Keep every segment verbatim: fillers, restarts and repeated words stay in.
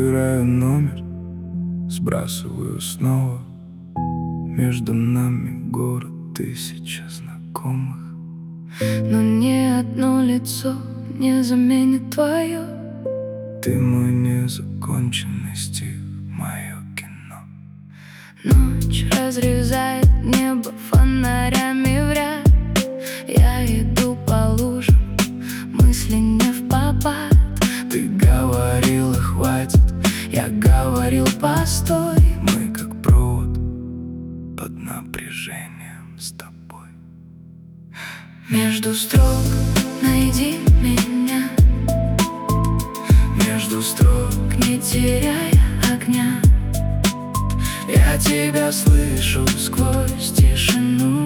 Набираю номер, сбрасываю снова. Между нами город, тысяча знакомых. Но ни одно лицо не заменит твое. Ты мой незаконченный стих, мое кино. Ночь разрезает небо фонарями в ряд. Я иду по лужам, мысли не впопад. Ты говорила хватит, я говорил постой. Мы как провод под напряжением с тобой. Между строк найди меня, Между строк не теряя огня. я тебя слышу сквозь тишину.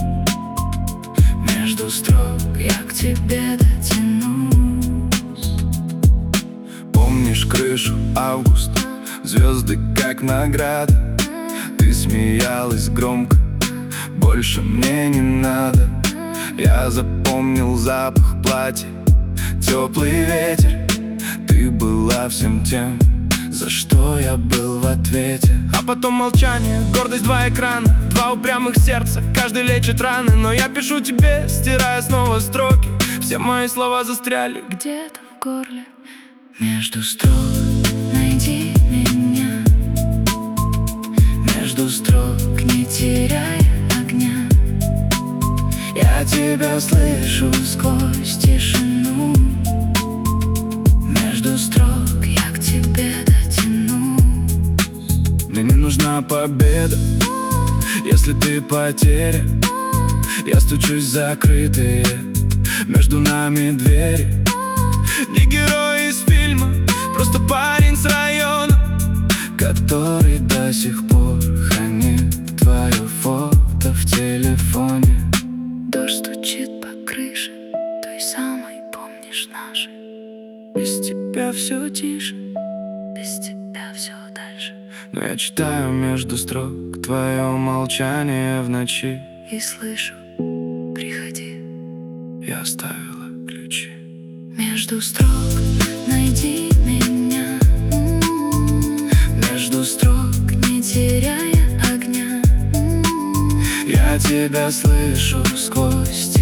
Между строк я к тебе дотянусь. Помнишь крышу, август, звезды как награда. Ты смеялась громко, больше мне не надо. Я запомнил запах платья, теплый ветер. Ты была всем тем, за что я был в ответе. А потом молчание, гордость, два экрана, два упрямых сердца, каждый лечит раны. Но я пишу тебе, стирая снова строки. Все мои слова застряли Где-то в горле. Между строк найди меня, между строк, не теряя огня. я тебя слышу сквозь тишину. Между строк я к тебе дотянусь. Мне не нужна победа, если ты потеря. Я стучусь в закрытые между нами двери. Не герой из фильма, просто парень с района, который до сих пор хранит твое фото в телефоне. Дождь стучит по крыше, той самой, помнишь, нашей. Без тебя все тише, Без тебя все дальше. но я читаю между строк твое молчание в ночи. И слышу, приходи. Я оставила ключи. Между строк найди меня, Между строк не теряя огня. я тебя слышу сквозь